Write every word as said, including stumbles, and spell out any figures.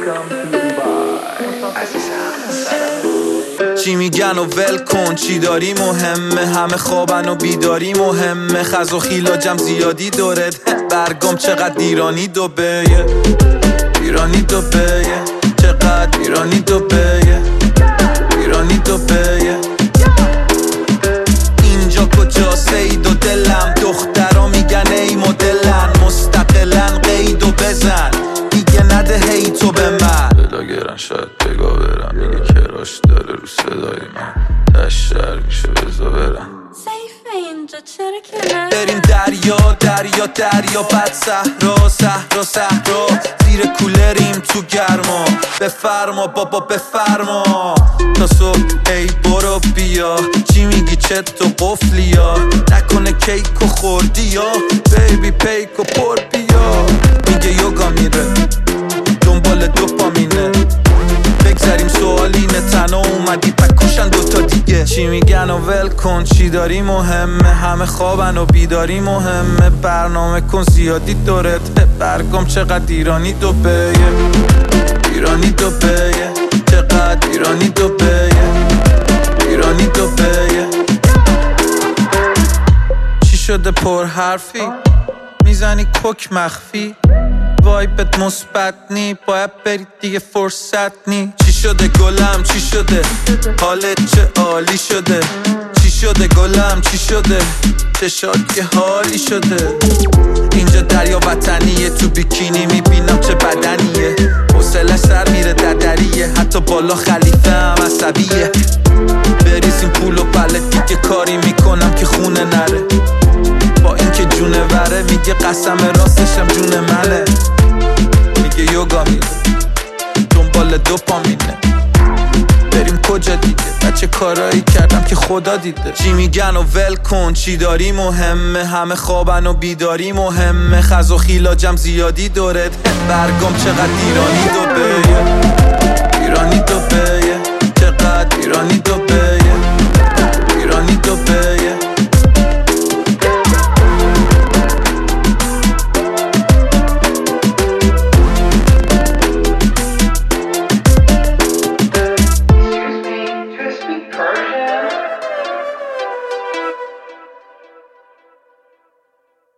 چی میگن و ول کن، چی داری مهمه، همه خوابن و بیداری مهمه، خز و خیلاجم زیادی دورت، برگم چقدر ایرانی دوبه، ایرانی دوبه، چقدر ایرانی دوبه، ایرانی دوبه. اینجا کجا سید و دلم، دخترا میگن ای مدلن، مستقلن قید و بزن، دیگه نده هی تو به من. بلاگرن شاید بگا برم، میگه کراش داره رو صدای من، تشتر میشه بزا برم. اینجا چرا کنار بریم دریا دریا دریا، بعد صحرا صحرا صحرا، زیر کولریم تو گرما، بفرما بابا بفرما تا صبح. ای برو بیا، چی میگی چت و قفلی یا نکنه کیک و خوردی یا بیبی پیک و پر بیا. میگه یوگا میره دنبال دوپامینه، بگذاریم سوالینه، تنها اومدی پکوشن دوتا دیگه. چی میگن و ول کن، چی داری مهمه، همه خوابن و بیداری مهمه، برنامه کن زیادی دورت، برگم چقدر ایرانی دوبه، ایرانی دوبه، چقدر ایرانی دوبه، ایرانی دوبه. چی شده پر حرفی، میزنی کوک مخفی، وایبت مثبت نی، باید بری دیگه فرصت نی. چی شده گلم چی شده، حالت چه عالی شده، چی شده گلم چی شده، چشات که حالی شده. اینجا دریا وطنیه، تو بیکینی میبینم چه بدنیه، حوصله‌اش سر میره ددریه، حتی بالا خلیفه هم عصبیه. بریزیم پول و بله دیگه کاری میکنم که خونه نره، با اینکه جونه وره میگه قسم راستشم جون منه. میگه یوگا میره دنبال دوپامینه، بریم کجا دیگه، بچه کارایی کردم که خدا دیده. چی میگن و ول کن، چی داری مهمه، همه خوابن و بیداری مهمه، خز و خیلاجم زیادی دورت، برگم چقدر ایرانی دوبه، ایرانی دوبه.